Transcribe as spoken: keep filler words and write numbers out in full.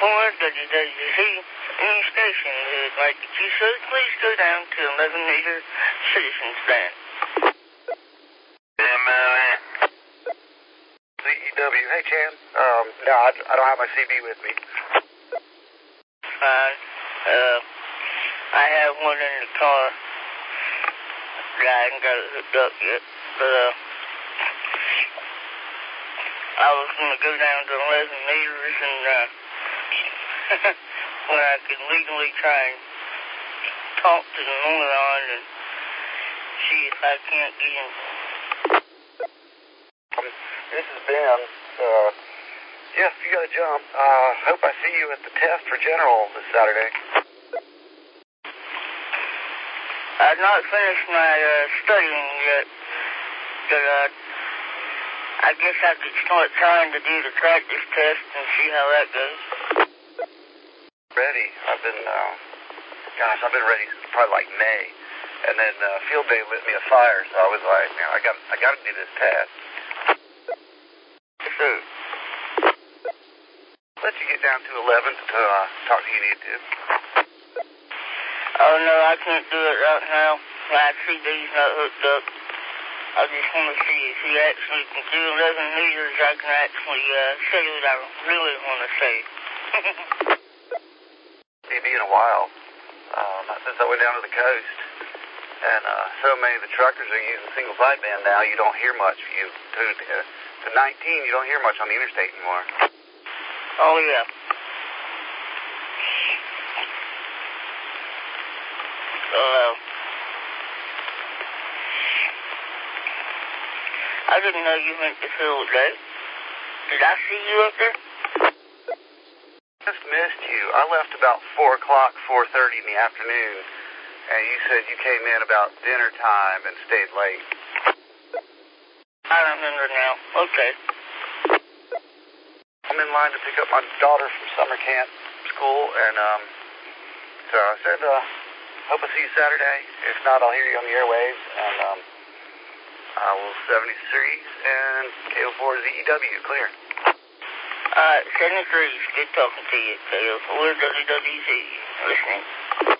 four W W Z news station. Would like that you should please go down to eleven meter citizens band. M L N. Z E W. Hey, Chan. Um, no, I, I don't have my C B with me. Fine. Uh, I have one in the car. I haven't got it hooked up yet, but, uh, I was gonna go down to eleven meters and, uh, when I could legally try and talk to the moron and see if I can't get him. Um, this is Ben. Uh, yes, you gotta jump. Uh, hope I see you at the test for general this Saturday. I've not finished my, uh, studying yet, but, uh, I guess I could start trying to do the practice test and see how that goes. Ready. I've been, uh, gosh, I've been ready since probably like May. And then, uh, field day lit me a fire, so I was like, man, I got, I gotta do this test. Yes, sir. Let you get down to eleven to, uh, talk to you need to. Oh, no, I can't do it right now. My C D's not hooked up. I just want to see if he actually can do eleven meters. I can actually, uh, say what I really want to say. Maybe in a while. Uh, not since I went down to the coast. And, uh, so many of the truckers are using single sideband now, you don't hear much. You, to, uh, to nineteen, you don't hear much on the interstate anymore. Oh, yeah. Uh, I didn't know you went to field day. Did I see you up there? Just missed you. I left about four o'clock, four thirty in the afternoon, and you said you came in about dinner time and stayed late. I remember now. Okay. I'm in line to pick up my daughter from summer camp school, and, um, so I said, uh, hope I see you Saturday. If not, I'll hear you on the airwaves, and, um, I will seventy-threes and K O four Z E W, clear. Uh, seventy-threes, good talking to you, K O four W W Z, listening.